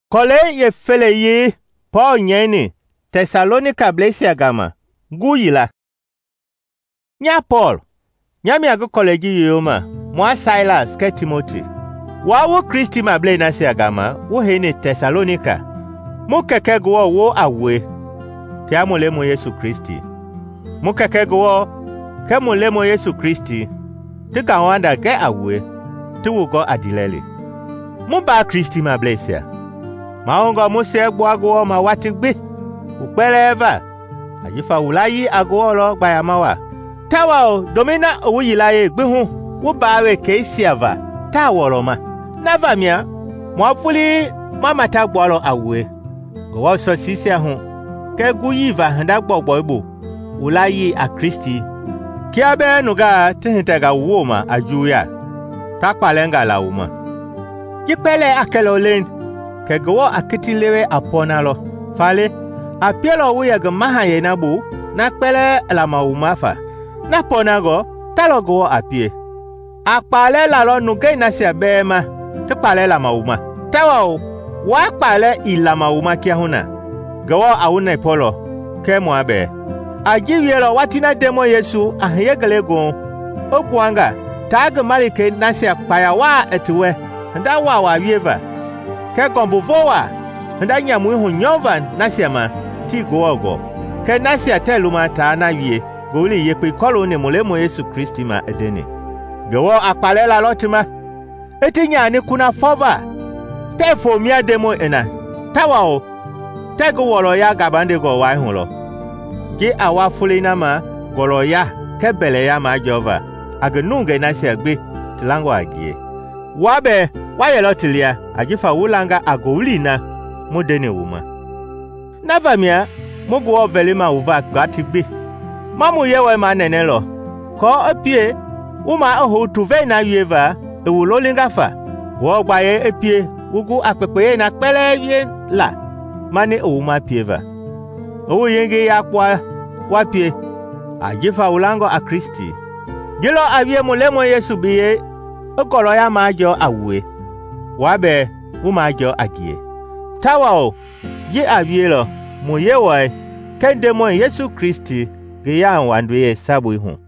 Kole ye fele yi Paul nyeni Thessalonica blesia gama guyila. Nya Paul nyami agu koleji yoma mwa Silas ke Timothy. Wa wo Kristi ma ble na sia gama wo hene Thessalonica. Mu keke go wo awe. Ti amole mo Yesu Kristi. Mu keke go ke mo le mo Yesu Kristi. Ti ka wanda ke awe. Ti wo go adilele. Mu ba Kristi ma blesia. Maongo muse gbo ma wati gbe upele eva ajifa ulayi agolo gba ya mawa tawa o domina owuyila ye gbe hu wo bawe ke siava taworo ma nava mia mo fuli mama ta gboro awe go wo so sisi hu ke guyiva handa gbogbo igbo ulayi a Kristi ki abe nuga tinta wo ma ajuya takpalenga la uma jipele akelolen kegowo akitilewe aponalo fale apielo wuya gemaha ye nabu na kpele la maumafa na ponago talogo apie akpale la lo nuge na sia bema tpale la mauma tawo wa kpale ila mauma kia huna gowo awune polo ke mo abe ajiwielo watina demo Yesu ahegelego okwanga tag malike na sia paya wa etwe nda wa wieva ke gombo vowa nda nyamu hu nyova nasiama ti gogo ke nasia teluma ta na wie goli yepe kolo ne molemo Yesu Kristi ma edene gowo akpalela lotima etinya ni kuna fova tefo mia demo ena tawao tego wolo ya gabande go wa hunlo ki awa fulina ma golo ya kebele ya ma jova agenunge nasia gbe tilango agie wabe wayelo tilia ajifa wulanga agolina modene wuma navamia mugo velima uva gbatigbe mamu yewe manenelo ko apie uma oho tuve na yeva ewulolinga fa wo gbaye apie ugu apepe na pele ye la mane uma pieva o yenge yakwa wapie ajifa wulango a Kristi gilo avie mulemo Yesu biye okolo ya majo awe wabe umajo agie tawao ye avielo mo yewa kende mo Yesu Kristi ge ya wanduye sabu ihu